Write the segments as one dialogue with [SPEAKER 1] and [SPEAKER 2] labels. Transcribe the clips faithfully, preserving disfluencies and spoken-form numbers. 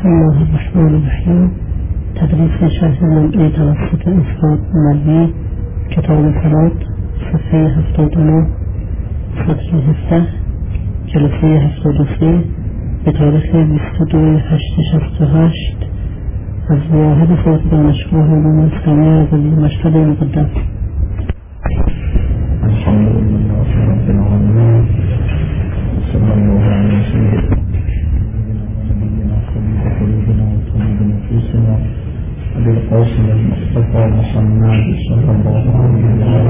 [SPEAKER 1] بسم الله الرحمن الرحیم. تدریس شرح منعی توسط استاد مولوی، کتاب صلات، صفحه هفتاد و نه، سطر هفده، جلسه هفتاد و سه، به تاریخ بیست و دو هشت شصت و هشت از واحد صوت دانشگاه علوم اسلامی ولی مشهد مقدس.
[SPEAKER 2] الحمدلله رب العالمین، صلی الله علیه سیدنا قلوبنا وطبيب نفوسنا أبي القاسم المصطفى محمد صلى الله عليه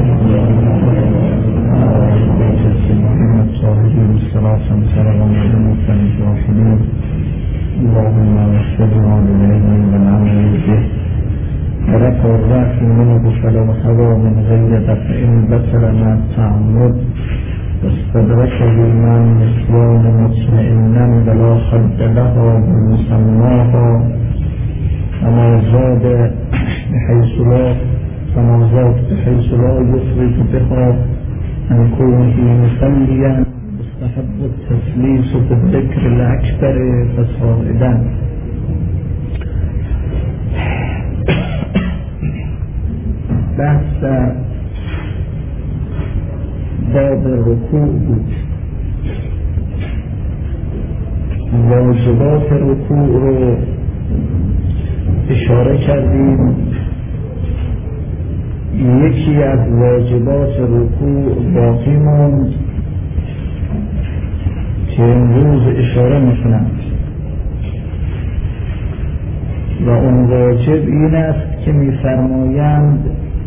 [SPEAKER 2] وسلم الطاهرين الصلاة والسلام على المرسلين الراحمين اللهم وفقنا للعلم والعمل به ورفع الرأس منه فلا هوى من غير دفع بصر مع التعمد واستدركه من نسيان مطمئنا ولا خد لها بمسماها وما زاد بحيث لا فما زاد بحيث لا يخرج بها عن كونه مسليا مستحب التسليس بالذكر الأكبر فصائدا. بحث باب رکوع بود. واجبات رکوع رو اشاره کردیم. یکی از واجبات رکوع باقی موند که امروز اشاره میکنم و اون واجب این است که میفرمایند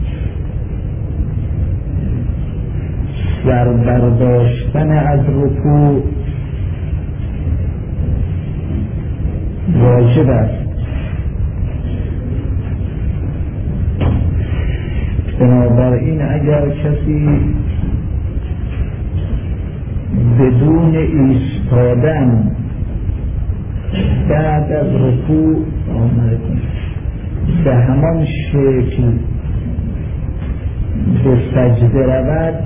[SPEAKER 2] سر برداشتن از رکوع واجب است. بنابراین اگر کسی بدون ایستادن بعد از رکوع به همان شکل به سجده رود،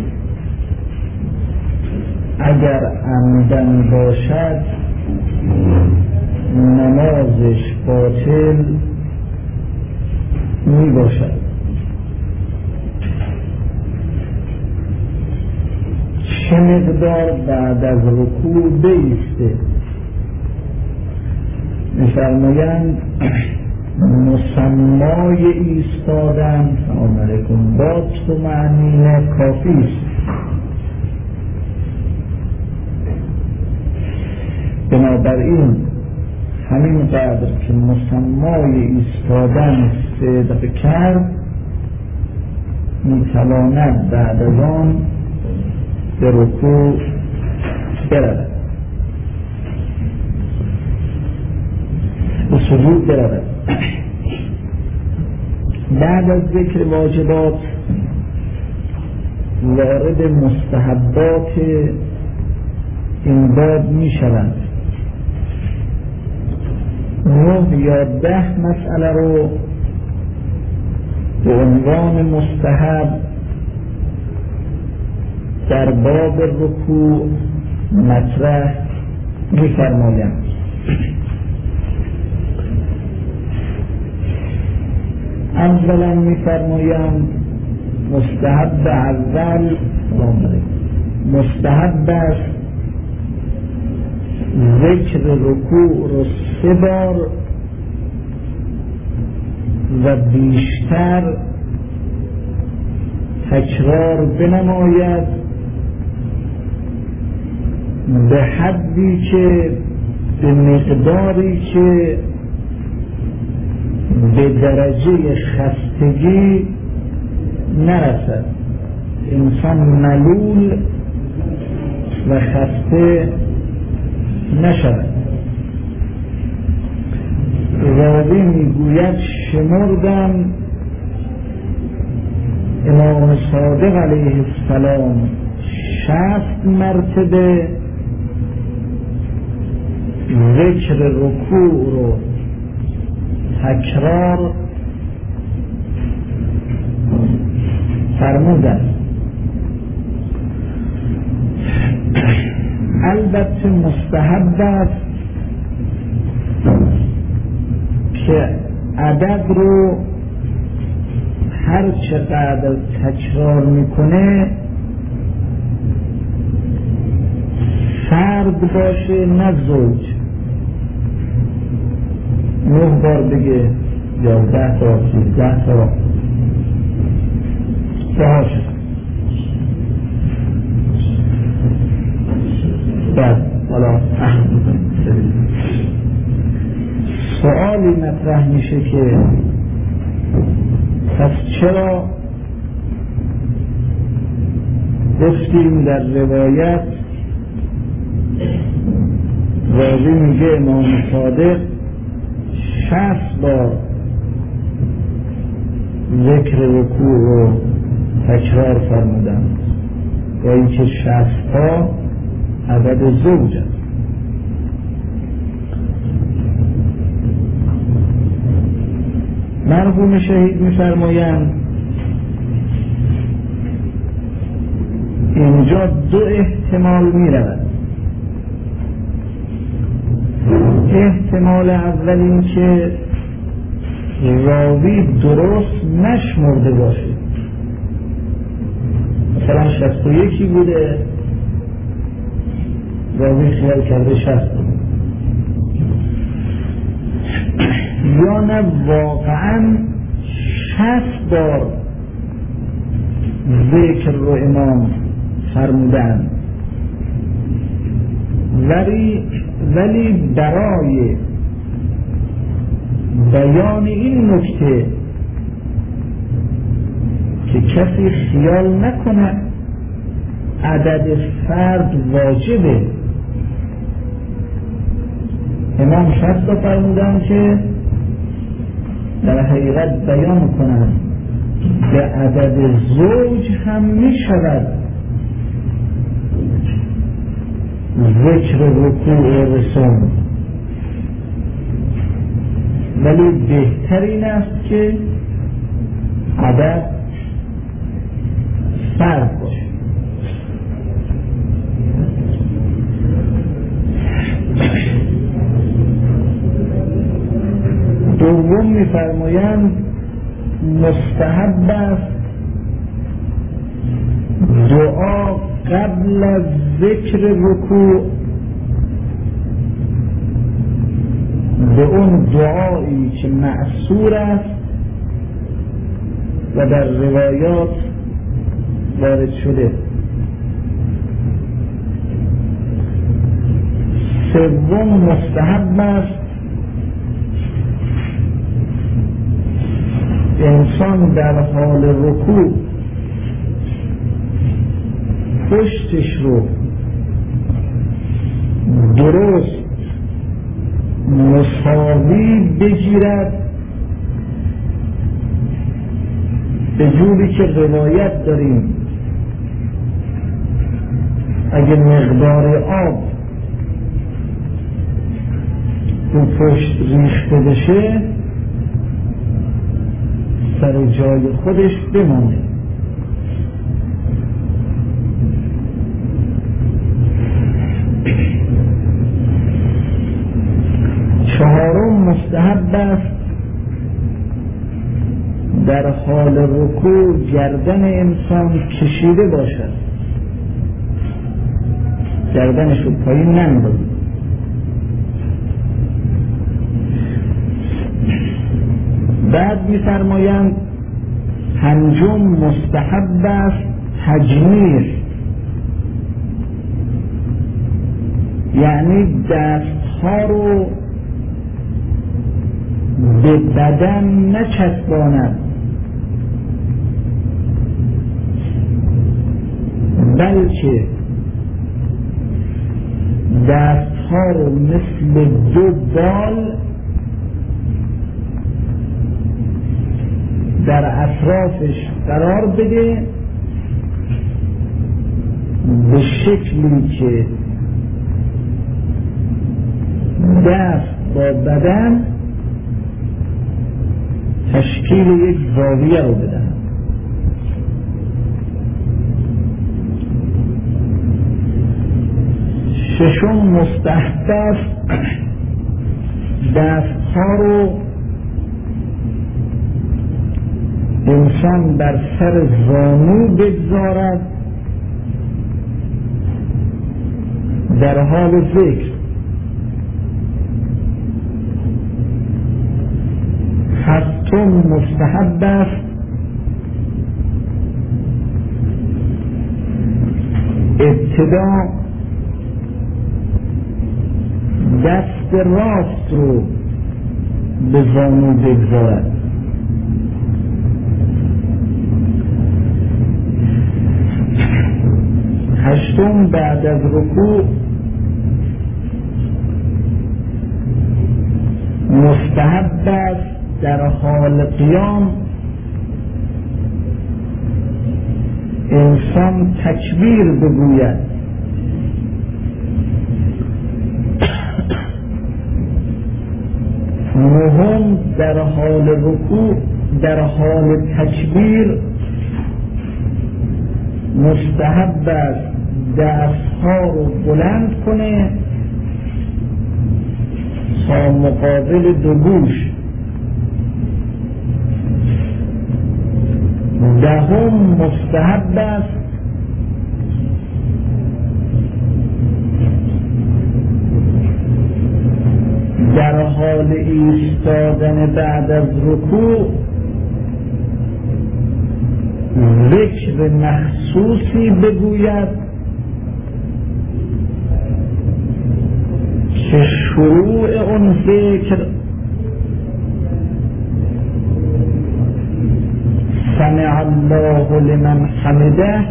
[SPEAKER 2] اگر عمدن باشد نمازش باطل می باشد. چه مقدار بعد از رکوع بایسته؟ می‌فرمایند مسمای ایستادن سلام علیکم با طمأنینه کافی است. بنابراین همین قدر که مسمای ایستادن صدق کرد میتواند بعد از آن به رکوع برود، به سجود برود. بعد از ذکر واجبات وارد مستحبات این باب می شوند. نه یا ده مسئله رو به عنوان مستحب در باب رکوع مطرح می فرمایند. اولا می فرمایند مستحب اول مستحب است ذکر رکوع رو سه بار و بیشتر تکرار بنماید به حدی که به مقداری که به درجه خستگی نرسد، انسان ملول و خسته نشود. راوی میگوید شمردم امام صادق علیه السلام شصت مرتبه ذکر رکوع رو تکرار فرمودند. البته مستحب است که عدد رو هر چقدر تکرار میکنه فرد باشه نه زوج. نه بار بگه یازده تا سیزده تا دهاش بعد حالا سؤالی مطرح میشه که پس چرا گفتیم در روایت راوی میگه امام صادق شصت بار ذکر رکوع رو تکرار فرمودن و اینکه شصت ها عدد زوج است. مرحوم شهید می‌فرمایند اینجا دو احتمال می‌رود. احتمال اول این که راوی درست نشمرده باشه، مثلا شصت و یکی بوده راوی خیال کرده شصت بوده، یا نه واقعا شصت بار ذکر رو امام فرمودن ولی ولی برای بیان این نکته که کسی خیال نکنه عدد فرد واجبه، امام شصت تا فرمودن که در حقیقت بیان کنند به عدد زوج هم می شود ذکر رکوع و رسوم، ولی بهتر این است که عدد فرد باشه. دوم می‌فرمایند مستحب است دعا قبل از ذکر رکوع به اون دعایی که مأثور است و در روایات وارد شده. سوم مستحب است انسان در حال رکوع پشتش رو درست مساوی بگیرد به جوری که روایت داریم اگه مقدار آب رو پشت ریخته بشه سر جای خودش بمانه. چهارم مستحب است در حال رکوع گردن انسان کشیده باشد، گردنش رو پایین نندازد. بعد می‌فرمایند پنجم مستحب است تجمیر، یعنی دستها رو به بدن نچسباند بلکه دستها رو مثل دو بال در اطرافش قرار بده به شکلی که دست با بدن تشکیل یک زاویه رو بدن. ششم مستحب است دستها رو انسان بر سر زانو بگذارد در حال ذکر. هفتم مستحب است ابتدا دست راست رو به زانو بگذارد. هشتم بعد از رکوع مستحب است در حال قیام انسان تکبیر بگوید. نهم در حال رکوع در حال تکبیر مستحب است دستها رو بلند کنه تا مقابل دو گوش. دهم مستحب است در حال ایستادن بعد از رکوع ذکر مخصوصی بگوید که شروع اون ذکر سمع الله لمن حمده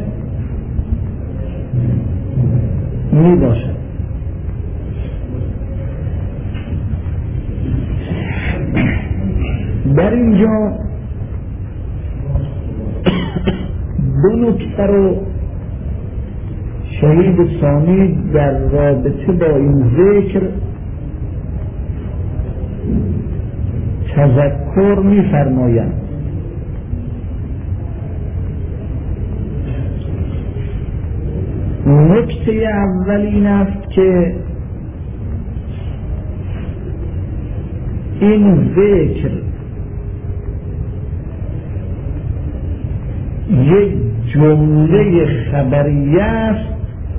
[SPEAKER 2] می باشد. در اینجا دو نکته رو شهید ثانی در رابطه با این ذکر تذکر می فرمایند. نکته اول این است که این ذکر یک جمله خبریه است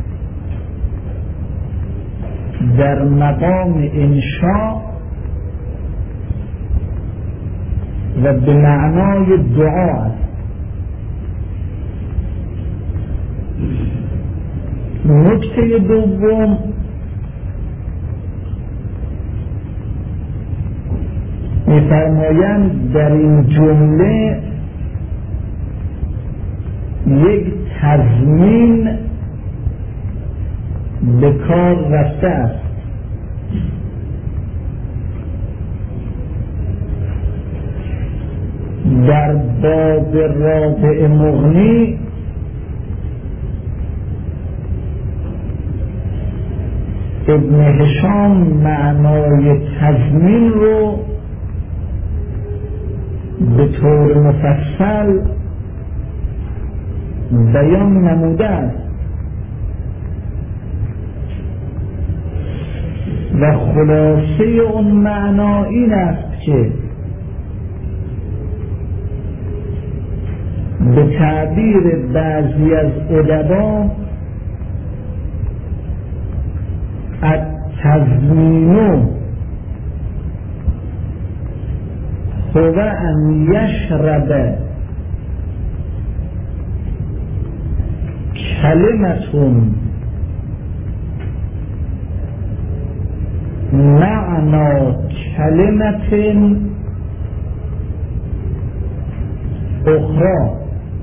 [SPEAKER 2] در مقام انشاء و به معنای دعا است. نکته دوم می‌فرمایند در این جمله یک تضمین به کار رفته است. در باب رابع مغنی ابن هشام معنای تضمین رو به طور مفصل بیان نموده است و خلاصه اون معنا این است که به تعبیر بعضی از ادبا التضمین هو ان یشرب کلمتون معنا کلمت اخرى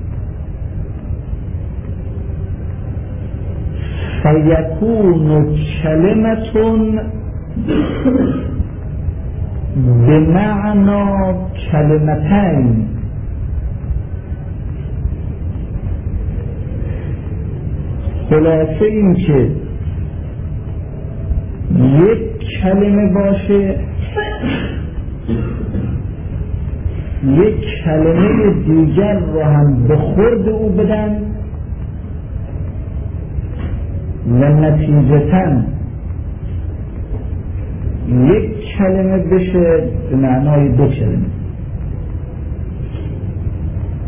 [SPEAKER 2] فیکون کلمتون بمعنا کلمتین. خلاصه این که یک کلمه باشه یک کلمه دیگر رو هم به خورد او بدن و نتیجتاً یک کلمه بشه به معنای دو کلمه.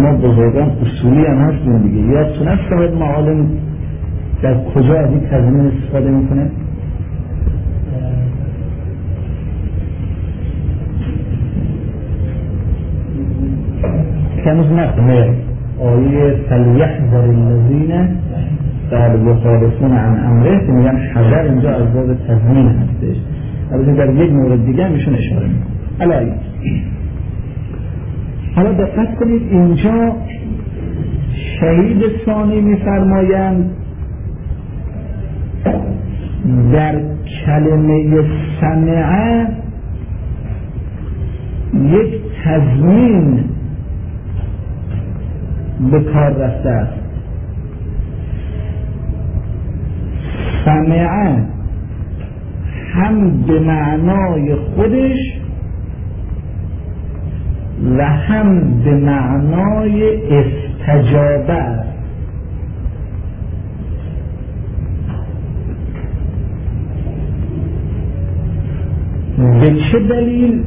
[SPEAKER 2] شما بزرگان اصولی هم هستون دیگه، یا تونه صاحب معالم در کجا از این تضمین استفاده میکنه؟ که هنوز نکنه آیه فلیحذر الذین در یخالفون عن امره که میگن حذر اینجا از باب تضمین هستش. البته در یک مورد دیگه میشون اشاره میکنه. حالا حالا دقت کنید اینجا شهید ثانی میفرمایند در کلمه سمعه یک تضمین به کار رفته است. سمعه هم به معنای خودش و هم به معنای استجابه است. به چه دلیل؟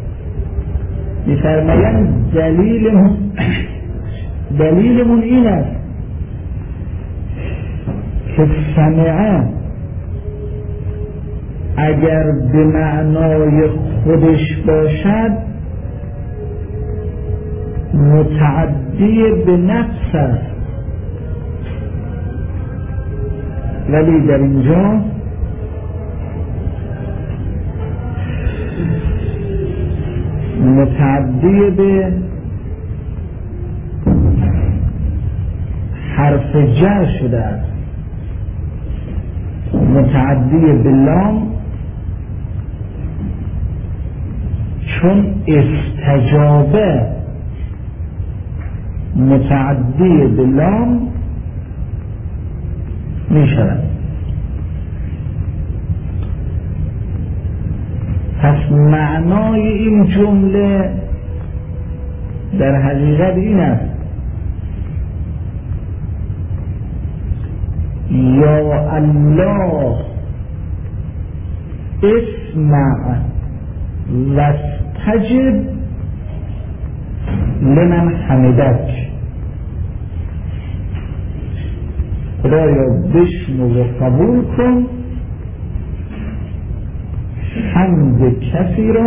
[SPEAKER 2] می‌فرمایند دلیلمون دلیلمون این است که سمعه اگر به معنای خودش باشد متعدی به نفس است، ولی در اینجا متعدی به حرف جر شده است، متعدی به لام، چون استجابه متعدی به لام می شود. پس معنای این جمله در حقیقت این است یا الله اسمع واستجب لمن حمدک، خدایا بشنو و قبول کن حمد کسی را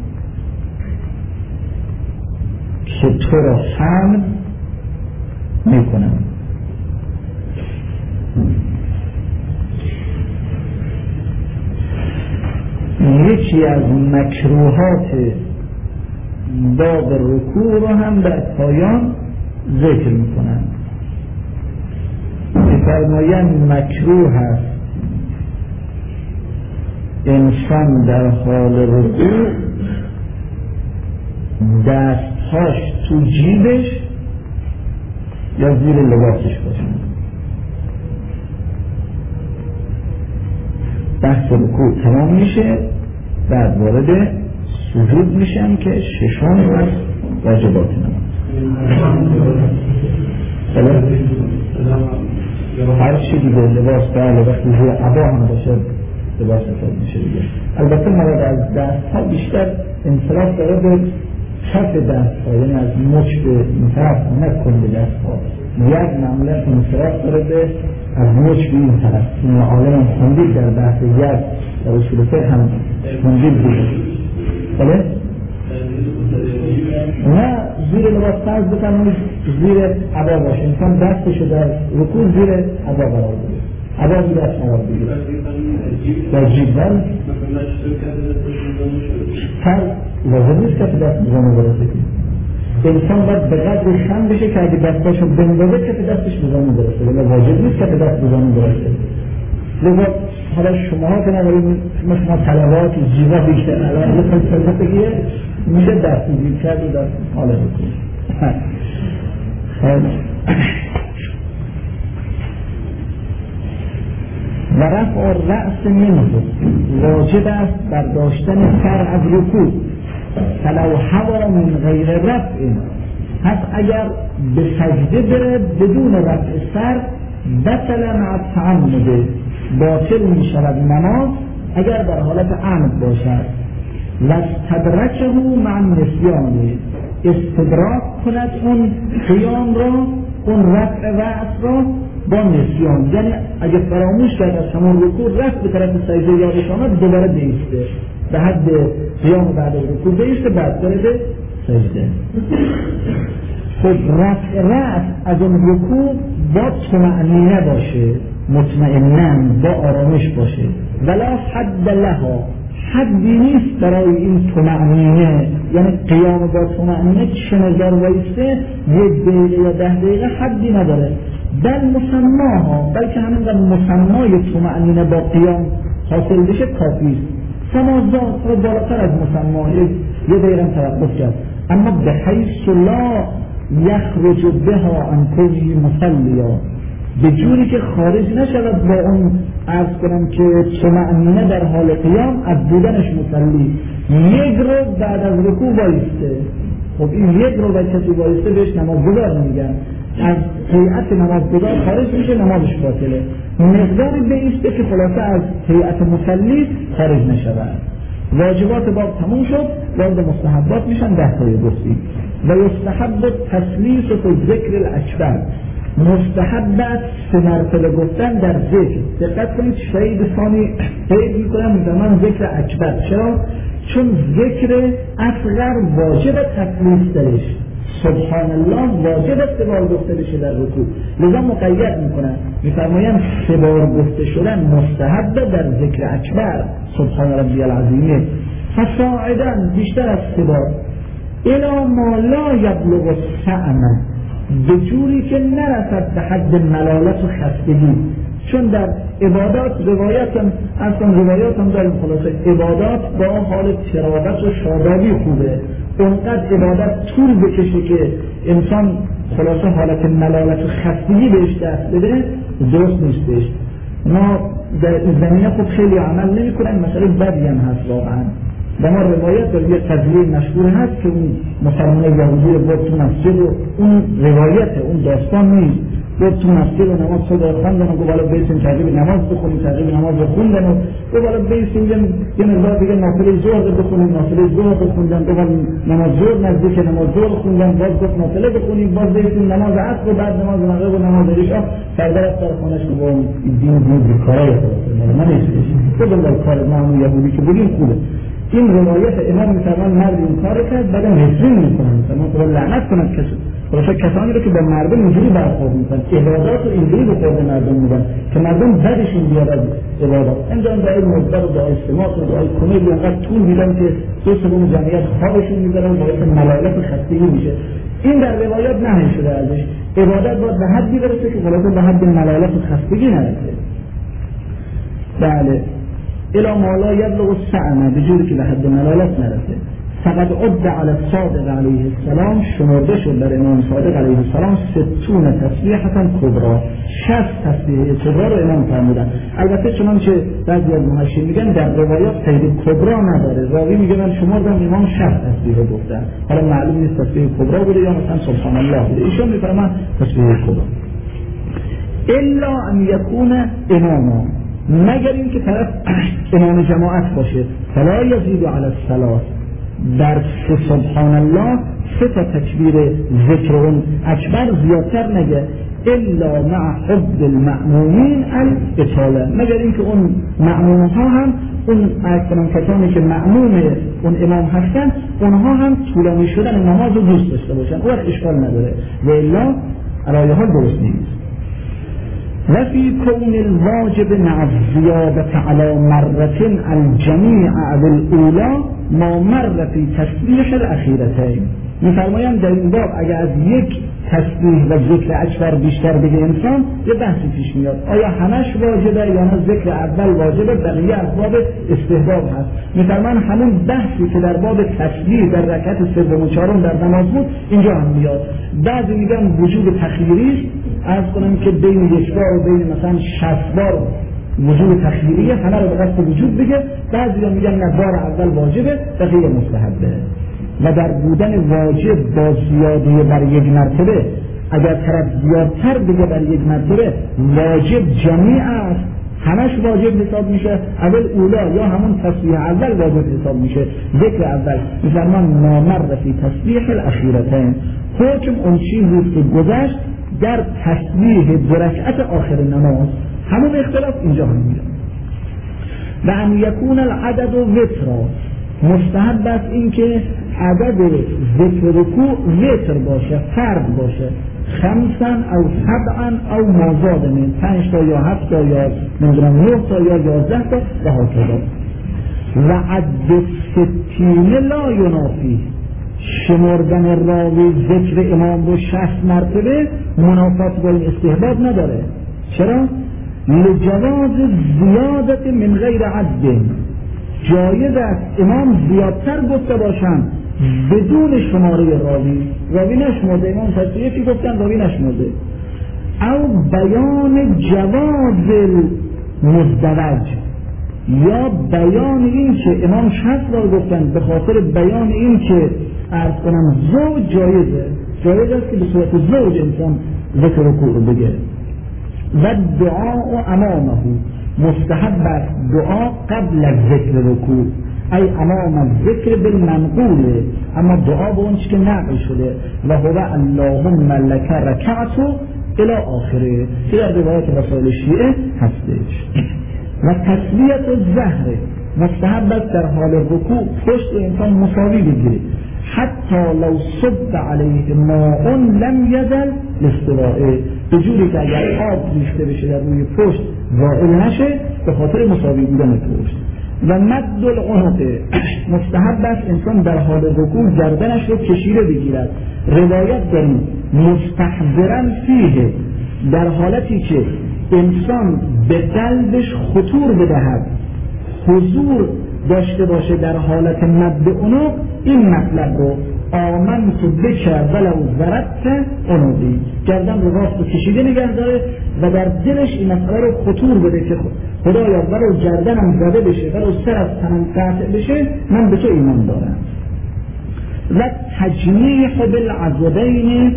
[SPEAKER 2] که تو را حمد میکنم. یکی از مکروهات باب رکوع رو هم در پایان ذکر میکنن. می‌فرمایند مکروه است انسان در حال رکوع دستهاش تو جیبش یا زیر لباسش باشه. بحث رکوع تمام میشه، بعد وارد سجود میشن که ششم از واجبات نماز. هر چی دیگه لباس بله وقتی زیر عبا هم باشه لباس حساب میشه دیگه. البته مراد از دست ها بیشتر انصراف داره به کف دست ها، یعنی از مچ به این طرف نکن به دست ها. یک معمولا انصراف داره به از مچ به این طرف. این عالم هم خوندید در بحث یک در اصول فقه هم خوندید دیگه. بله؟ نه زیر لباس فرض بکنم زیر عبا باشه، انسان دستشو در رکوع زیر عبا قرار بده، عبا زیر دست قرار بگیره در جیب بل فرض لازم نیست که دست بزنه برسه که انسان باید به قدر خم بشه که اگه دستاشو بندازه که دستش بزنه برسه، ولی واجب نیست که دست بزنه برسه. لذا حالا شما ها که نبارید مثل ما طلبات و جیبا بیشتر الان یه فلسفه بگیه میشه دست جیب کرد و دست حالا بکنید. و رفع رأس منه واجب است برداشتن سر از رکوع فلو هوا من غیر رفع، پس اگر به سجده بره بدون رفع سر بطل مع التعمد، باطل می شود نماز اگر در حالت عمد باشد. و استدرکه مع النسیان، استدراک کند اون قیام را، اون رفع رأس را با نسیان. یعنی اگه فراموش کرد از همون رکوع رفت به طرف سجده یادش آمد دوباره بیسته، به حد قیام بعد از رکوع بیسته، بعد بره به سجده. خب رفع رأس از اون رکوع با طمأنینه باشه، مطمئناً با آرامش باشه. ولا حد لها، حدی نیست برای این طمأنینه، یعنی قیام با طمأنینه چه نظر وایسته یک دقیقه یا ده دقیقه حدی نداره. بل مسماها، بلکه همینقدر مسمای طمأنینه با قیام حاصل بشه کافی است. سمازات رو بالاتر از مسما یه دقیقه توقف کرد، اما به حیث لا یخرج بها عن کلی مصلیا، به جوری که خارج نشود با اون عرض کنم که طمأنینه در حال قیام از بودنش مصلی. یک رو بعد از رکوع وایسته، خب این یک رو بعد کسی وایسته بهش نمازگزار میگن، از هیئت نمازگزار خارج میشه، نمازش باطله. مقداری بیسته که خلاصه از هیئت مصلی خارج نشود. واجبات باب تموم شد، وارد مستحبات میشن. ده تایی گفتی. و یستحب تسلیس و ذکر الاکبر، مستحبت سه مرتبه گفتن در ذکر. دقت کنید شهید ثانی قید میکنم من ذکر اکبر. چرا؟ چون ذکر اصغر واجب تسلیس درش، سبحان الله واجب سه بار گفته بشه در رکوع، لذا مقید میکنن، میفرمایند سه بار گفته شدن مستحب در ذکر اکبر سبحان ربی العظیم. فصاعدا بیشتر از سه بار، الی ما لا یبلغ السعم، به جوری که نرسد به حد ملالت و خستگی. چون در عبادات روایت هم اصلا روایات هم داریم خلاصه عبادات با حال تراوت و شادابی خوبه، اونقدر عبادت طول بکشه که انسان خلاصه حالت ملالت و خستگی بهش دست بده درست نیستش. ما در زمینه خب خیلی عمل نمی کنن، مسئله بدی هم هست واقعا. و ما روایت در یک قضیه مشهور هست که اون مسلمان یهودی رو برد تو مسجد و اون روایته، اون داستان نیست، برد تو مسجد و نماز صبح خواندن و گفت بالا بیسیم ترغیب نماز بخونیم، ترغیب نماز بخوندن و گفت بالا بیسیم یه مقدار دیگه نافله ظهر بخونیم، نافله ظهر بخوندن، گفت نماز ظهر نزدیک نماز ظهر خوندن، باز گفت نافله بخونیم، باز بیسیم نماز عصر و بعد نماز مغرب و نماز عشا. سردار از در خانه‌اش گفت دین دین کارای خلاصه ما نیست، خود کار ما یهودی که بودیم خوبه. این روایت امام میفرمان مرد این کار کرد، بعد نفرین میکنن، میفرمان خدا لعنت کنند کسی خلاصه کسانی رو که با مردم اینجوری برخورد میکنن، عبادات رو اینجوری به خورد مردم میدن که مردم بدشون بیاد از عبادات. اینجا دعای مصدر و دعای استماع و دعای کمیل انقدر طول میدن که دو سوم جمعیت خوابشون میذارن، باعث ملالت و خستگی میشه. این در روایات نهی شده ازش. عبادت باید به حدی برسه که خلاصه به حد ملالت و خستگی نرسه. بله الی ما لا یبلغ السعم، به جوری که به حد ملالت نرسه. فقد عد علی الصادق علیه السلام، شمرده شد در امام صادق علیه السلام ستون تسبیحة کبرا، شصت تسبیح کبرا رو امام فرمودن. البته چنانچه بعضی از محشین میگن در روایات قید کبرا نداره، راوی میگه من شمردم امام شصت تسبیح گفتن، حالا معلوم نیست تسبیح کبرا بوده یا مثلا سبحان الله بوده، ایشون میفرمان تسبیح کبرا. الا ان یکون اماما، مگر این که طرف امام جماعت باشه. فلا یزید علی الثلاث، در سبحان الله سه تا تکبیر ذکر اون اکبر زیادتر نگه. الا مع حب المأمومین الاطاله، مگر اینکه اون مأموم ها هم اون اکبران کسانی که مأموم اون امام هستن اونها هم طولانی شدن نماز رو دوست داشته باشن، اون وقت اشکال نداره، و الا علایه ها درست نیست. و فی کون الواجب مع الزیادة علی مرة الجمیع الاولا ما مر فی تسبیح الاخیرتین. میفرمایند در این باب اگر از یک تسبیح و ذکر اکبر بیشتر بگه انسان یه بحثی پیش میاد، آیا همش واجبه یا نه ذکر اول واجبه، بقیه از باب استحباب هست. میفرمایند همون بحثی که در باب تسبیح در رکعت سوم و چهارم در نماز بود اینجا هم میاد. بعضی میگن وجود تخییری، عرض کنم که بین یک بار و بین مثلا شصت بار وجود تخییریه، همه رو به قصد وجود بگه. بعضی ها میگن نه بار اول واجبه بقیه مستحبه. و در بودن واجب با زیاده بر یک مرتبه، اگر طرف زیادتر بگه بر یک مرتبه واجب جمیع است، همش واجب حساب میشه. اول اولا یا همون تسبیح اول واجب حساب میشه، ذکر اول میفرمان ما مر فی تسبیح الاخیرتین، حکم اون چیزی که گذشت در تسبیح دو رکعت آخر نماز. همون اختلاف اینجا هم میره. و ان یکون العدد وترا، مستحب است این که عدد ذکر رکوع وتر باشه، فرد باشه، خمسا او سبعا او مازاد من، پنج تا یا هفت تا یا نمیدونم نه تا یا یازده تا و هاکذا. و عد ستین لا ینافی، شمردن راوی ذکر امام رو شصت مرتبه منافات با این استحباب نداره. چرا؟ لجواز زیادت من غیر عد، جایز است امام زیادتر گفته باشن بدون شماره راوی، راوی نشمرده، امام تصویه یکی گفتن راوی نشمرده. او بیان جواز مزدوج، یا بیان این که امام شصت را گفتن به خاطر بیان این که عرض کنم زوج جایزه، جایز است که به صورت زوج انسان ذکر رکوع رو بگه. و دعا امامه، مستحب است دعا قبل از ذکر رکوع، ای امام ذکر بالمنقول، اما دعا به اون چی که نقل شده و هو اللهم لک رکعت الی آخره که در روایت رسول شیعه هستش. و تسلیت الظهر، مستحب است در حال رکوع پشت انسان مساوی بگیره، حتی لو صب علیه ماء لم یزل لاستوائه، به جوری که اگر آب ریخته بشه در روی پشت زائل نشه به خاطر مساوی بودن پشت. و مد العنق، مستحب است انسان در حال رکوع گردنش رو کشیده بگیرد. روایت داریم مستحضرا فیه، در حالتی که انسان به قلبش خطور بدهد، حضور داشته باشه در حالت مد عنق، این مطلب رو آمن تو بکر ولو ضربت عنقی، گردن رو راست و کشیده نگه داره و در دلش این مسئله رو خطور بده که خدایا ولو گردنم زده بشه، ولو سر از تنم قطع بشه، من به تو ایمان دارم. و تجمیح بالعضدین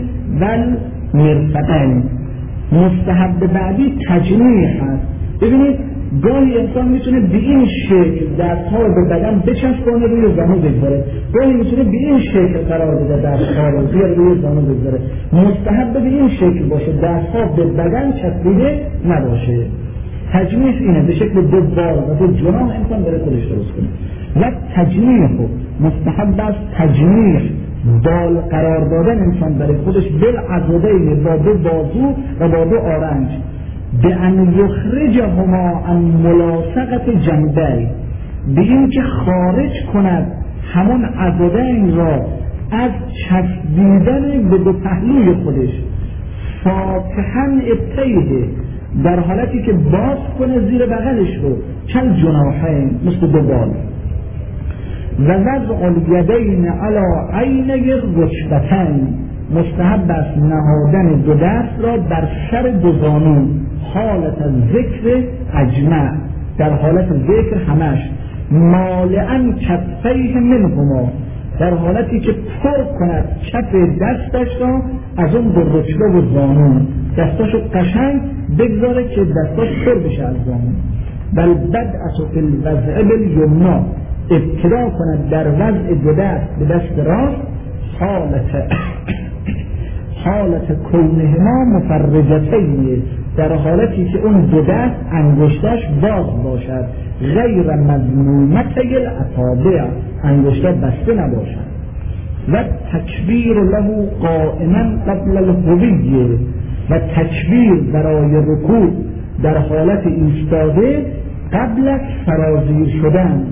[SPEAKER 2] والمرفقین، مستحب بعدی تجمیح هست. ببینید گاهی انسان میتونه به این شکل دستها رو به بدن بچسبونه روی زانو بگذاره، گاهی میتونه به این شکل قرار بده دستها رو زیر روی زانو بگذاره. مستحب به این شکل باشه، دستها به بدن چسبیده نباشه. تجمیع اینه، به شکل دو بال و دو جناح انسان بره خودش درست کنه. و تجمیع مستحب است تجمیع بال قرار دادن انسان برای خودش بالعضدین، با دو بازو و با دو آرنج، به ان یخرجهما عن ملاصقت جنبی، به این که خارج کند همون عضدین را از چسبیدن به دو پهلوی خودش، فاتحا ابتیه، در حالتی که باز کنه زیر بغلش رو، چند جناحین مثل دو بال. و وضع الیدین علی عینی الرکبتین، مستحب است نهادن دو دست را بر سر دو زانو، حالت ذکر اجمع، در حالت ذکر همش، مالعا کفیه منهما، در حالتی که پر کند کف دستش را از اون دو رکبه و زانو، دستاشو قشنگ بگذاره که دستاش پر بشه از زانو. بل بدأت فی الوضع بالیمنا، ابتدا کند در وضع دو دست به دست راست، حالت حالت کونهما مفرجتین، در حالتی که اون دو دست انگشتاش باز باشد، غیر مضمومتی الاصابع، انگشتا بسته نباشد. و تکبیر له قائما قبل الهویه، و تکبیر برای رکوع در حالت ایستاده قبل از سرازیر شدن،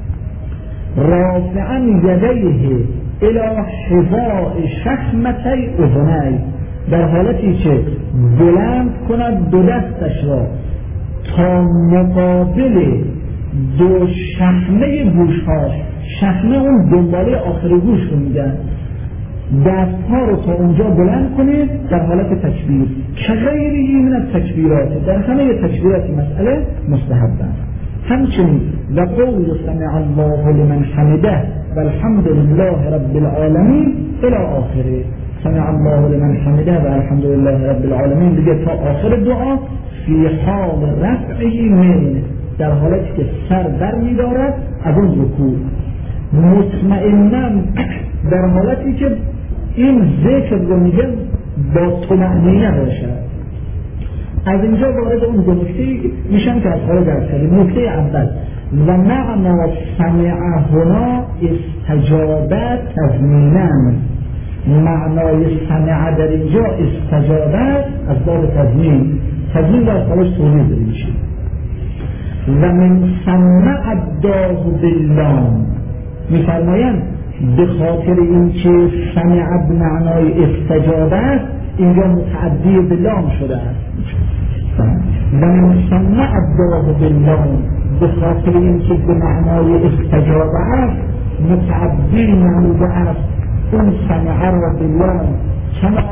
[SPEAKER 2] رافعا یدیه الی حذاء شحمتی اذنی، در حالتی که بلند کند دو دستش را تا مقابل دو شحمه گوشهاش، شحمه اون دنباله آخر گوش رو میگن، دستها رو تا اونجا بلند کنه در حالت تکبیر، که غیری من التکبیرات، در همه تکبیرات مسئله مستحب است. همچنین و قول سمع الله لمن حمده والحمد لله رب العالمین الی آخره، سمع الله لمن حمده و الحمدلله رب العالمین دیگه تا آخر دعا فی حال رفعه من، در حالتی که سر در می‌دارد از اون رکوع، مطمئناً در حالتی که این ذکر رو میگه با طمأنینه باشد. از اینجا وارد اون دو نکته میشن که از حال درس کردیم. نکته اول و معنا سمع هنا استجابت تضمیناً، معنای سمع در اینجا استجابت از باب تضمین، تضمین در خالص توضیح داده میشه. و من سمع الداه باللام، میفرمایند به خاطر اینکه سمع بمعنای استجابت اینجا متعدی به لام شده است. و من سمع الداه باللام به خاطر اینکه به معنای استجابه است متعدی نموده است اون سمع را باللام، چنان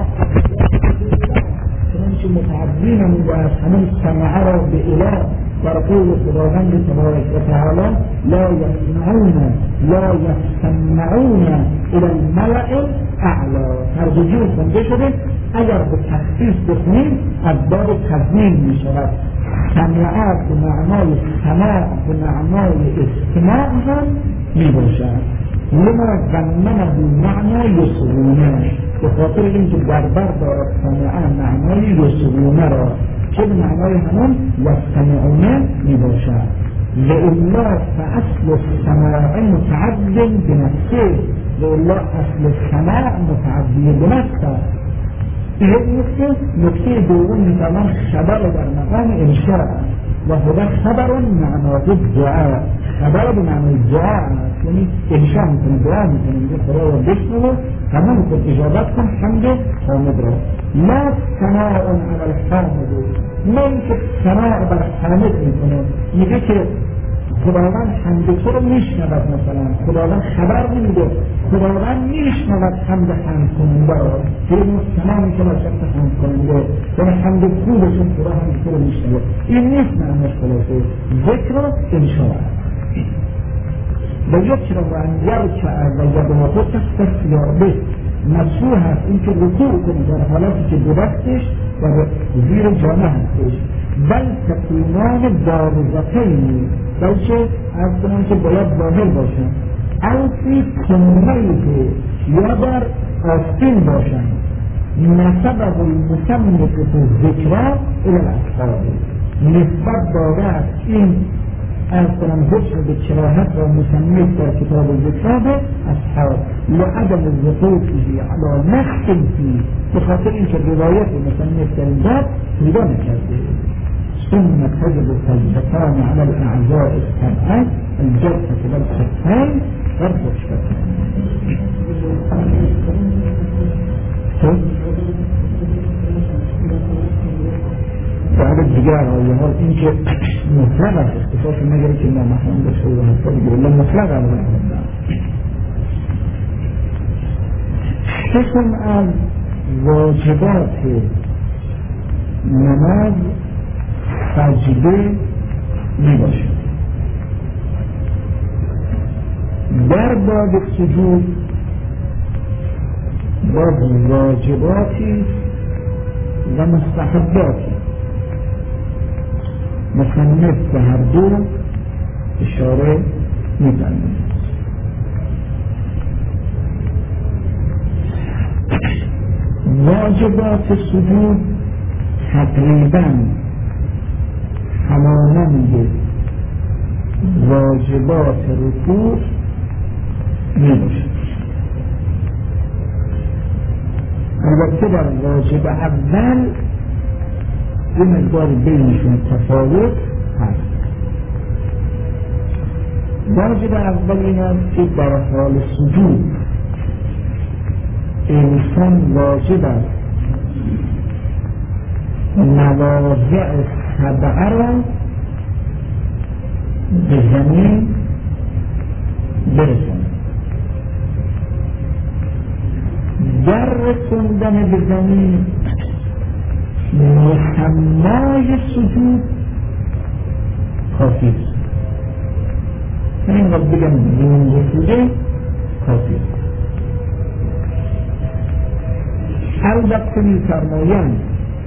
[SPEAKER 2] که متعدی نموده است همون سمع را به اله و قول خداوند تبارک و تعالی لا یسمعون لا یسمعون الى الملأ الاعلی. هر دو جور خونده شده، اگر به تخصیص بخونیم از باب تضمین می شود. سمع به معنای سماع به معنای استماع هم می باشد. لما ضمنه معنای یسمعونه، به خاطر اینکه در بر دارد سمع معنای یسمعونه را که به معنای همون یستمعونه می باشد. لئلا فاصل السماع متعد بنفسه، لئلا اصل سماع متعدی بنفسه. این نکته نکته دوم می‌فرمان خبر در مقام انشاء و هو خبر معناه دعا، خبر به معنای دعا است، یعنی انشاء می‌کنه، دعا می‌کنه، میگه خدا را بشنو تمام کن، اجابت کن حمد حامد را. لا ثناء علی الحامد، نه اینکه ثناء بر حامد می‌کنه، میگه که خداوند حمد تو رو میشنود، مثلا خداوند خبر نمیده، خداوند میشنود حمد حمد کننده را، که این ثنا میشود شخص حمد کننده، یعنی حمد خوبشون خدا حمد تو رو میشنود. این نیست معنیش خلاصه، ذکر و انشاء و یکرا و انیرکع و یدهاتو تحت ثیابه، مسئول هست این که رکوع کنه در حالتی که دو دستش و زیر جامه هستش، بل تکونان بارزتین، بلکه از کنم که باید ظاهر باشن، اوفی کنمیه یا در آستین باشن، نسبب المسمت ذکرا الى الاصحاب، نسبت داده است این از کنم ذکر به کراهت و مسمت در کتاب ذکرا به اصحاب لعدم الوقوفی علی نقص فی، به خاطر اینکه روایت مسمت در این باب پیدا نکرده. ثم تجد سجدتان على الاعضاء السبعه، الجبهه والكفان والركبتان. بعد دیگر آیه ها این که مطلق است، اختصاص نگره که ما محرم داشته و حتی دیگه الله مطلق است. قسم از واجبات نماز سجده می باشد. در باب سجود باز واجباتی و مستحباتی مصنف به هر دو اشاره می زند. واجبات سجود تقریباً همانند واجبات رکوع می باشد. البته در واجب اول یه مقدار بینشون تفاوت هست. واجب اول این است که در حال سجود انسان واجب است مواضع سبعه را به زمین برساند. در رسوندن به زمین مسمای سجود کافی است. این وقت بگم زمین رسوده کافی است. البته می‌فرمایند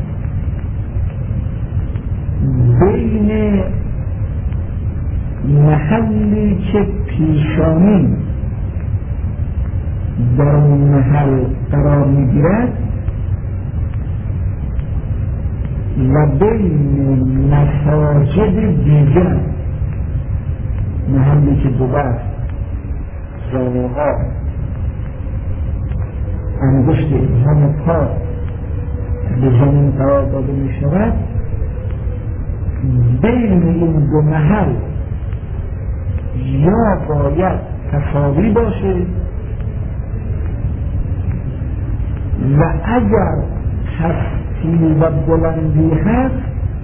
[SPEAKER 2] بین محلی که پیشانی در اون محل قرار میگیرد و بین مساجد دیگر، محلی که دو بست زانه ها انگشت ابهام پا به زمین قرار داده می شود، بین این دو محل یا باید تساوی باشه و اگر هستی و بلندی هست،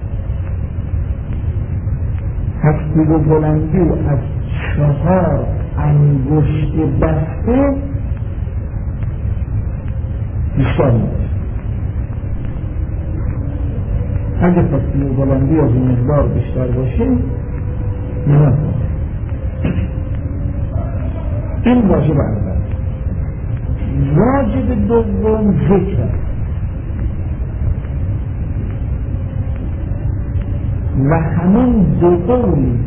[SPEAKER 2] هستی و بلندی از چهار انگشت بسته بیشتر نیست. اگر هستی و بلندی از این مقدار بیشتر باشه نماز این واجب اول. واجب دوم ذکر و همون دو قولی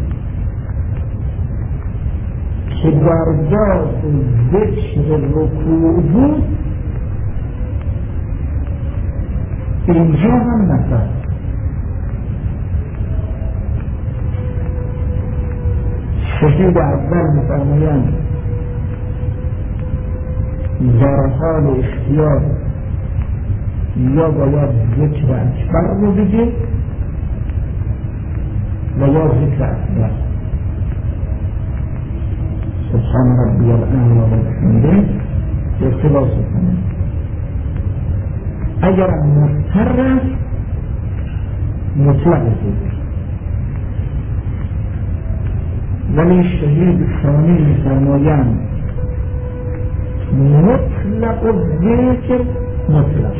[SPEAKER 2] که در باب ذکر رکوع بود اینجا هم نفر شهید اول می‌فرمایند در حال اختیار یا باید ذکر اکبر رو بگه و یا ذکر اکبر سبحان ربی الاعلی و بحمده اختلاس کنه. اگر مضطر است مطلق ذکر، ولی شهید ثانی می‌فرمایند مطلق الذکر مطلق،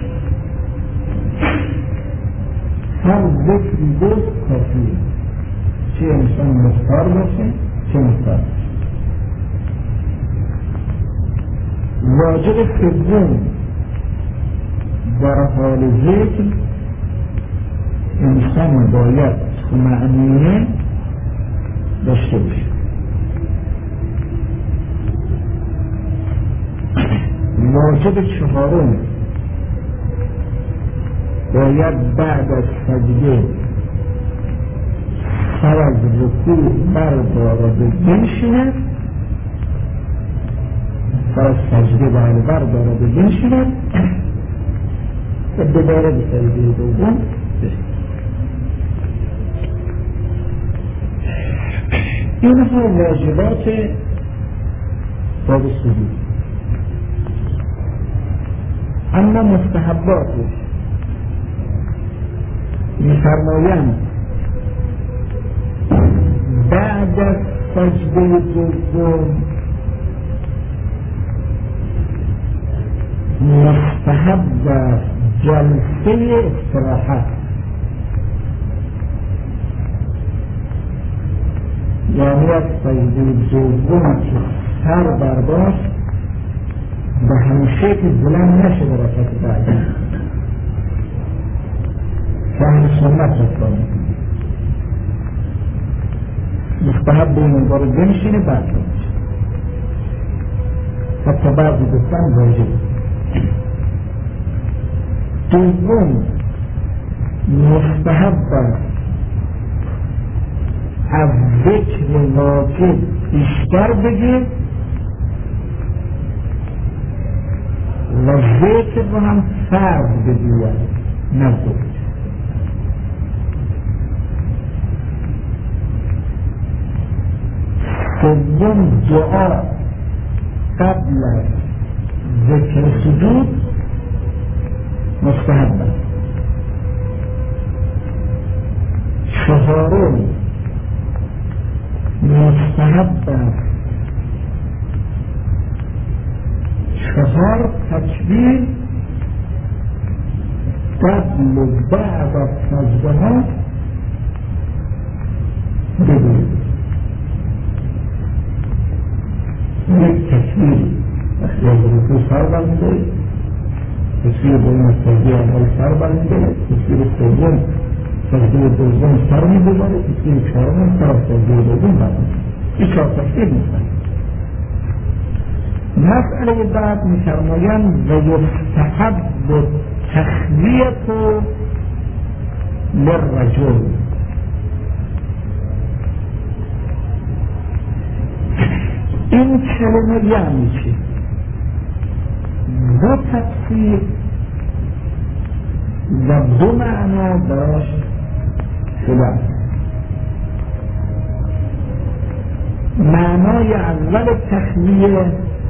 [SPEAKER 2] هر ذکری گفت کافی، چه انسان مضطر باشه چه مضطر. واجب سوم در حال ذکر انسان باید طمأنینه داشته باشه. واجب چهارم باید بعد از سجده سر از رکوع بردارد بنشیند، سر از سجده بردارد بنشیند و دوباره به سجده دوم بشیند. اینها واجبات باب سجود. اما مستحباتش می‌فرمایند بعد از سجده دوم مستحب است جلسه استراحت، یعنی از سجده دوم که سر برداشت به همیشه که بلند نشه به رکعت بعدی که اهل سنت رفتار میکنه، مستحب به این بار بنشینه بعد بنشینه، حتی بعضی گفتن واجب. دوم مستحب است از ذکر واجب بیشتر بگیر و ذکر رو هم فرض بگوید نگفت. سوم دعا قبل از ذکر سجود مستحب است. چهارم مستحب است چهار تکبیر قبل و بعد از سجده ها بگوید. یک تکبیر وقتی از رکوع سر برمی‌دارید، تصویر دوم سجده اول سر برمی‌داره، تصویر سوم سجده دوم سر می‌گذاره، تصویر چهارم سر سجده دوم برمی‌داره. این چهار تصویر می‌کنه. مسئله بعد می‌فرمایند و یستحب تخلیة للرجل. این کلمه یعنی چی؟ دو تفسیر و دو معنا براش شده. معنای اول تخلیه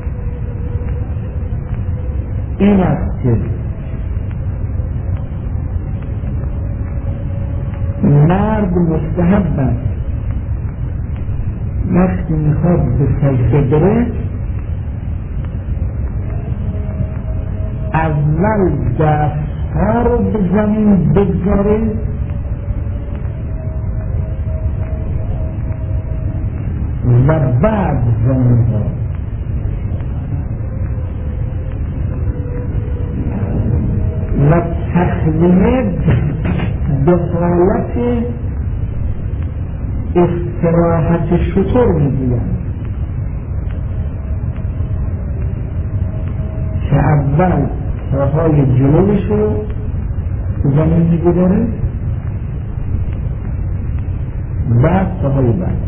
[SPEAKER 2] این است که مرد مستحب است وقتی میخواد به سجده بره اول دستها رو به زمین بگذاره و بعد زانوها. و تخلیه به حالت استراحت شطور میگویم که اول پاهای جلوش رو زمین میگذاره بعد پاهای بعد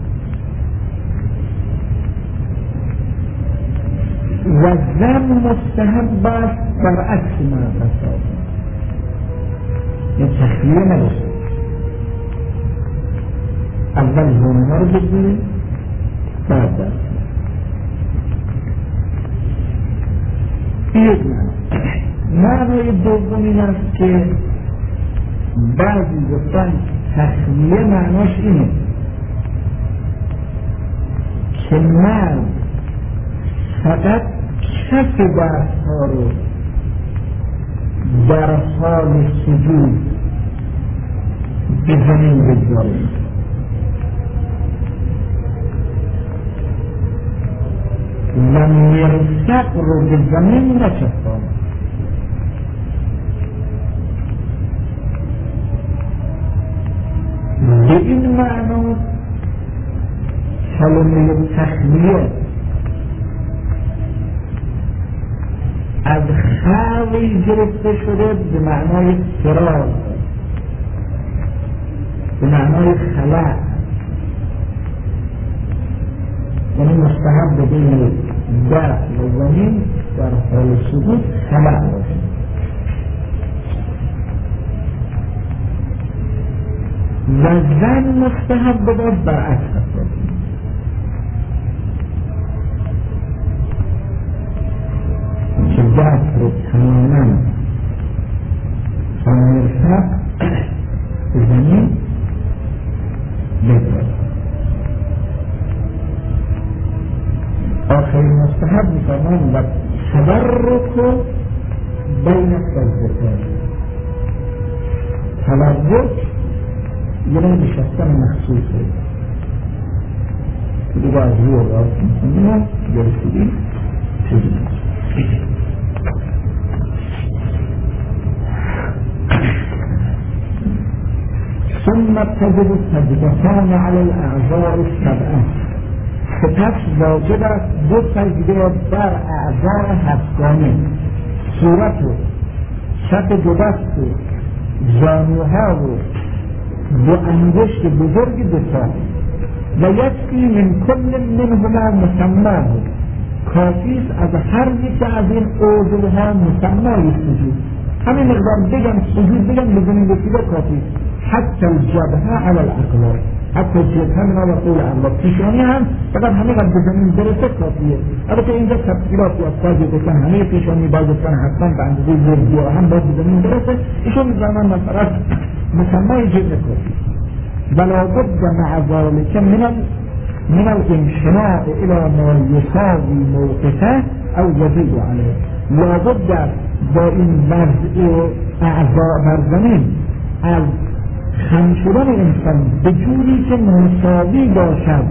[SPEAKER 2] و زن مستحب است برعکس مرد است. این تخلیه نداشته اول زمینه رو بگیریم بعد دست. یک معنای دوم این است که بعضی گفتن تخلیه معناش اینه که مرد فقط کف دستها رو در حال سجود به زمین بگذاره و مرسق رو به زمین نچسبانه. به این معنا کلمه تخلیه از خاوی گرفته شده به معنای فراز، به معنای خلع، یعنی مستحب بین دست و زمین در حال سجود خلع باشه. و زن مستحب باید برعکس باشه که دست رو تماما تا مرسق به زمین بگذاره. آخرین مستحب می‌فرمایند و تبرک بین السجدتین. تبرک یعنی نشستن مخصوصه که دیگه از روی راست می‌کنیم گرسیدیم چیزی ثم تجب السجدتان على الاعضاء السبعه. سپس واجب است دو سجده بر اعضاء هفتگانه، صورت و کف دو دست و زانوها و دو انگشت بزرگ دو پا و یکفی من کل منهما مسماه. کافی است از هر یک از این عضوها مسمای سجود، همین مقدار بگم سجود بگم بزنین رسیده کافی است. حتی الجبهه علی الاقلاب، حتی جبهه من و قول الله پیشانی هم فقط همه قد بزنین برسه کافیه. البته اینجا تفصیلاتی از بعضی گفتن همه پیشانی، بعضی گفتن حتما به اندازه زرگیه هم باید بزنین برسه. ایشون می‌فرمایند من فقط مسمای جبهه کافی. ولا بد مع ذلك من من الانحناء الى ما یساوی موقفه او یزید علیه. لابد با این وضع اعضاء بر زمین از خم شدن انسان به جوری که مساوی باشد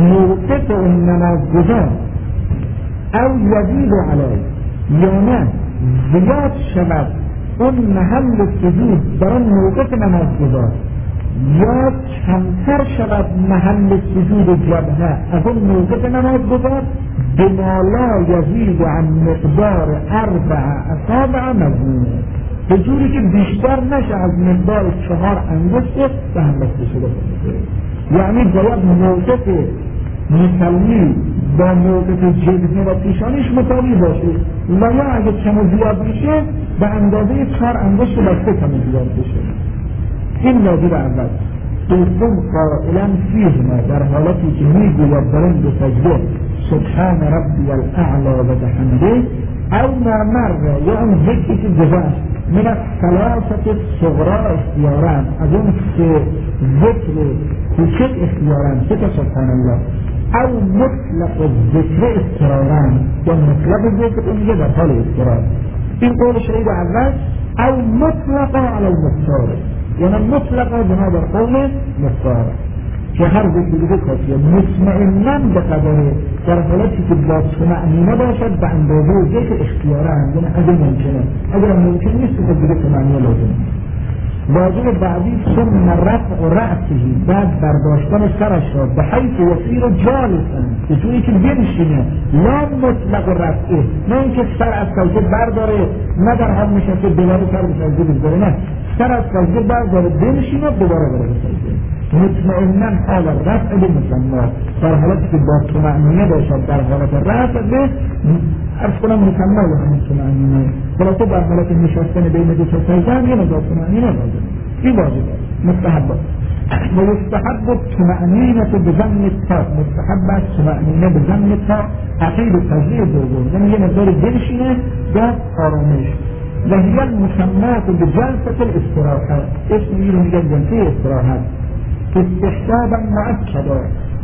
[SPEAKER 2] موقف اون نمازگزار او یزید علیه، یا نه زیاد شود اون محل سجود در اون موقع نماز گذار یا کمتر شود محل سجود جبهه از اون موقع نماز گذار بما لا یزید عن مقدار اربع اصابع مضمونه، به جوری که بیشتر نشه از مقدار چهار انگشت به هم بسته شده باشه. یعنی باید موقف مسلمی با موقف جبهه و پیشانیش مساوی باشه و یا اگه کم و زیاد میشه به اندازه چهار انگشت بسته کم و زیاد بشه. این واجب اول. دوم قائلا فیهما، در حالتی که میگوید در این دو سجده سبحان ربی الاعلی و بحمده او ما مر، یا اون ذکری که گذشت من الثلاثه صغرا اختیارا، از اون سه ذکر کوچک اختیارا سه تا سبحان الله، او مطلق ذکر اضطرارا، یا مطلق ذکر اون میگه در حال اضطرار. این قول شهید اول. او مطلقا علی المختار، یعنی مطلقا بنا بر قول مختار که هر ذکر دیگه کافیه. مطمئناً به قدره در حالتی که با طمأنینه باشد به اندازه ذکر اختیاره هم، یعنی اگه ممکنه، اگر ممکن نیست که دیگه طمأنینه لازم. واجب بعدی ثم رفع رأسه، بعد برداشتن سرش را به حیث یصیر جالسا، به جوری که بنشینه، لا مطلق رفعه، نه اینکه سر از سجده برداره نه در حال نشسته دوباره سر به سجده بذاره، نه سر از سجده برداره بنشینه دوباره بره به سجده. مطمئناً حال رفع به مسمى، در حالتی که با طمأنینه باشد در حالت رفع به عرض کنم مسمى و همین طمأنینه، خلاصه در حالت نشستن بین دو تا سجده هم یه مقدار طمأنینه لازم. این واجبه مستحب. و یستحب الطمأنینه بضم التاء، مستحب است طمأنینه بضم التاء عقیب تجزیه دوم، یعنی یه مقدار بنشینه در آرامش. و هی المسمات بجلسه الاستراحه، اسم این رو میگن جلسه استراحت. استحبابا مؤکدا،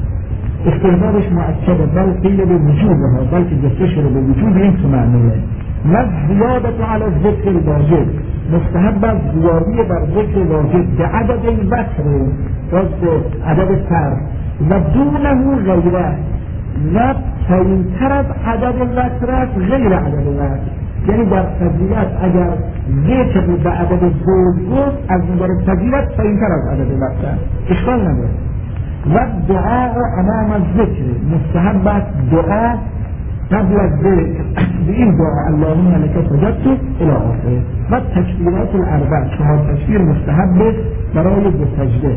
[SPEAKER 2] استحبابش مؤکده، بل قیل به وجوبها، بلکه گفته شده به وجوب این طمأنینه. و زیادت علی الذکر الواجب، مستحب از زیادی بر ذکر واجب به عدد الوتر، باز عدد فرد، و دونه غیره، و پایینتر از عدد الوتر است غیر عدد الوتر، یعنی در فضیلت اگر ذکر به عدد زوج گفت از نظر فضیلت پایینتر از عدد الوتر، اشکال نداره. و دعا امام الذکر، مستحب است دعا قبل از ذکر به این دعا اللهم لک سجدت الی آخره. و تکبیرات الاربع، چهار تکبیر مستحب برای دو سجده.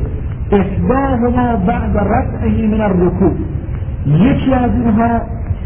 [SPEAKER 2] احداهما بعد رفعه من الرکوع، یکی از اینها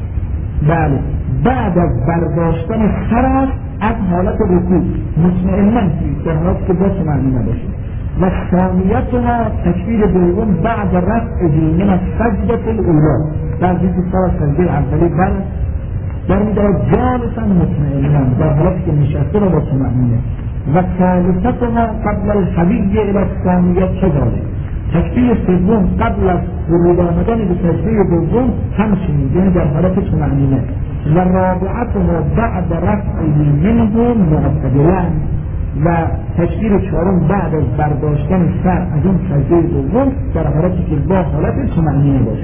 [SPEAKER 2] بله بعد از برداشتن سر است از حالت رکوع، مطمئناً در حالت که با طمأنینه باشه. و ثانیتها تکبیر دوم بعد رفعه من السجده الاولی، بعد اینکه سر از سجده اولی بر برمی‌دارد جالسا مطمئناً در حالتی که نشسته و با طمأنینه. و ثالثتها قبل الحبیب الی الثانیه کذالک، تکبیر سوم قبل از فرود آمدن به سجده دوم همچنین، یعنی در حالت طمأنینه. و رابعتها بعد رفعه منه معتدلا، و تکبیر چهارم بعد از برداشتن سر از اون سجده دوم در حالتی که با حالت طمأنینه باشه.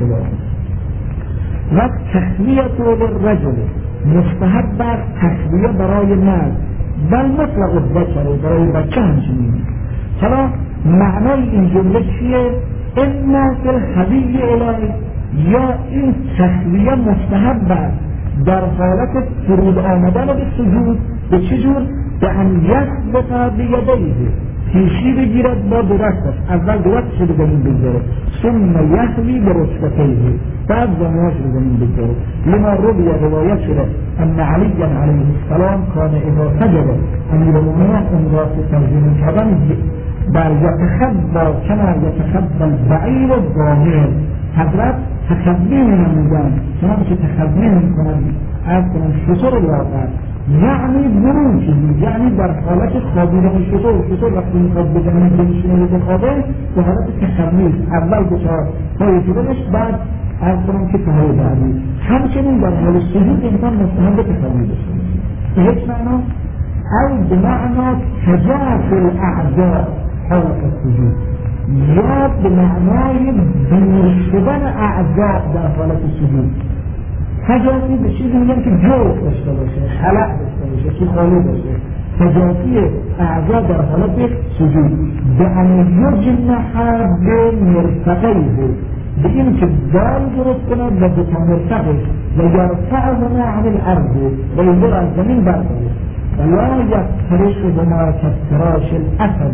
[SPEAKER 2] و تخلیه للرجل، مستحب است تخلیه برای مرد، بل مطلق الذکر، برای بچه همچنین. حالا معنای این جمله چیه؟ اما فی الحبیب الی، یا این تخلیه مستحب است در حالت فرود آمدن به سجود. به چه جور؟ به ان یثبت بیدیه، پیشی بگیرد با دو دستش، اول دو دستش به زمین بگذاره، ثم یحوی به رکبتیه، بعد زانوهاش به زمین بگذاره. لما روی روایت شده ان علی علیه السلام کان اذا سجد، امیرالمؤمنین اون را که ترجمه کردن بر یتخبا کما یتخبا البعیر الضامر، حضرت تخبی نمیدن چنان که تخبی میکنن از کنن شطور الواقع، یعنی بروجی، یعنی در حالت خوابیدن شطور. شطور وقتی میخواد بزنه بنشینه به خوابه به حالت تخبی، اول بچار پای جلوش، بعد از کنن که پای بعدی. همچنین در حال سجود انسان مستحب تخبی بشه. به هیچ معنا او بمعنی تجاف الاعضاء حالت السجود، یا به معنای دور شدن اعضاء در حالت سجود. تجافی به چیزی میگن که جوف داشته باشه، خلق داشته باشه، که خالی باشه. تجافی اعضا در حالت سجود به ان یجنح به مرفقیه، به این که دال درست کند و به مرفقه و یرفعهما عن الارض و این رو از زمین برداره و لا یفترشهما کافتراش الاسد،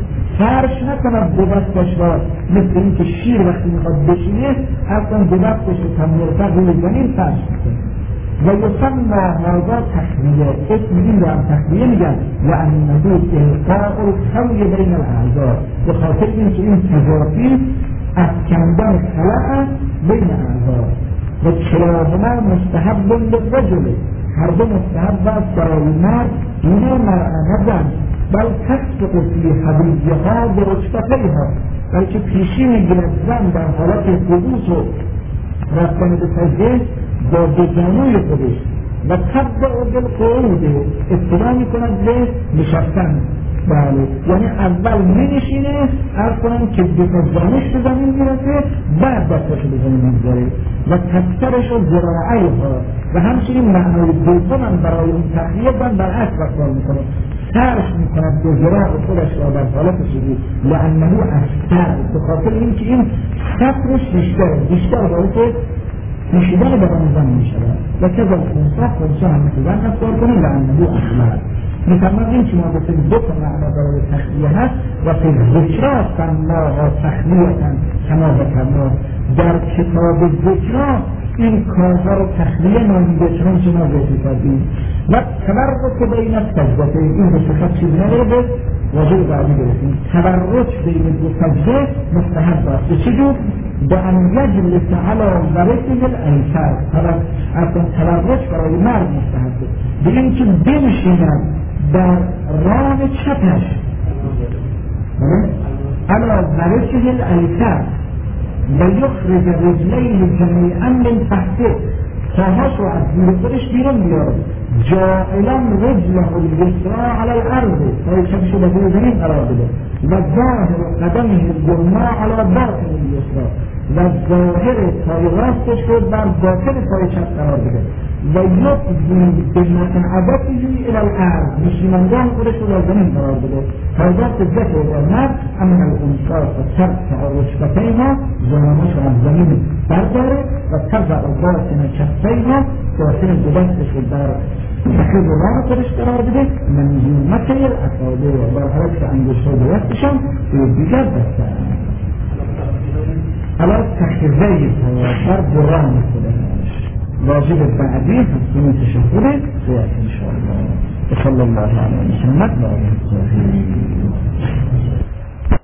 [SPEAKER 2] فرش نکند دو دستش را مثل این که شیر وقتی میخواد بشینه اصلا دو دستش رو تا مرفق روی زمین فرش میکنه. و یسمى هذا تخلیه، اسم این رو هم تخلیه میگن و انه القاء الخوی بین الاعضاء، به خاطر این که این تجافی از کندن خلق بین اعضاء و کلاهما مستحب للرجل، هر دو مستحب است برای مرد، اینه مرأة بل تسبق فی حبیبها و رشفتیها، بلکه پیشی میگیرد زن در حالت حدوث و رفتن به سجده با بزانوی خودش و تبدأ بالقعود، ابتدا میکند به نشستن. بله، یعنی اول می نشینه عرض کنم که بزانش به زمین میرسه، بعد دستش به زمین میگذاره و تکترش و ذراعی ها و همچنین معنای دوم هم برای اون تخلیه بند برعکس رفتار میکنه، سرش میکند به ذراع خودش را در حالت سجود، لانه اکثر، به خاطر این که این سطرش بیشتر بیشتر حالت نشیدن بدن زن میشود و که در خونسا خونسا هم میتونن رفتار کنه لانه اخلاق. مثلا این که ما گفتیم دو تا معنا برای تخلیه هست و فی الذکرا سماها تخلیه کما ذکرنا، در کتاب ذکرا این کارها رو تخلیه نامیده چون که ما ذکر کردیم. و تبرک بین السجدتین، این به صفت چیز نداره، به واجب بعدی گرفتیم. تبرک بین دو سجده مستحب است. به چه جور؟ به ان یجلس علی ورثه الایسر، اصلا تبرک برای مرد مستحب است، به این که بنشیند در راه چپش علی ورثه الایسر و یخرج رجلین جمیعا من تحته، پاهاش رو از زیر خودش بیرون بیاره، جاعلا رجله الیسرا علی الارض، پای چپش رو به زیر زمین قرار بده و ظاهر قدمه الیمنا علی باطن الیسرا، و ظاهر پای راستش رو بر باطن پای چپ قرار بده و یقضی به مقعدته الی الارض، نشیمنگاه خودش رو در زمین قرار بده. هذا الذکر والمرد اما الانثى فترفع رشفتیها، زنانش رو از زمین برداره و تضع باطن کفیها، باطن دو دستش رو در تخیل راه خودش قرار بده، منظومته الاصابع، در حالت که انگشت‌های دو دستشان به دیگر دسته علاوه تخیزه بر بران خودش. واجب بعدی هستیم تشکر سیاست انشاءالله. صلی الله علیه و محمد و آله